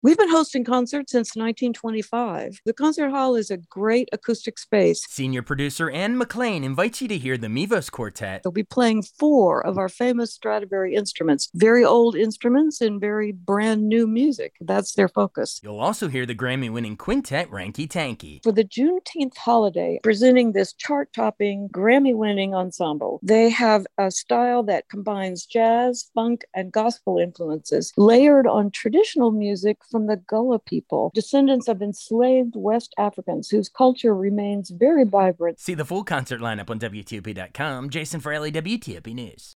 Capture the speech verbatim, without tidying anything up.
We've been hosting concerts since nineteen twenty-five. The concert hall is a great acoustic space. Senior producer Ann McLean invites you to hear the Mivos Quartet. They'll be playing four of our famous Stradivari instruments, very old instruments and very brand new music. That's their focus. You'll also hear the Grammy-winning quintet Ranky Tanky. For the Juneteenth holiday, presenting this chart-topping, Grammy-winning ensemble. They have a style that combines jazz, funk, and gospel influences, layered on traditional music from the Gullah people, descendants of enslaved West Africans whose culture remains very vibrant. See the full concert lineup on W T O P dot com. Jason Fraley, W T O P News.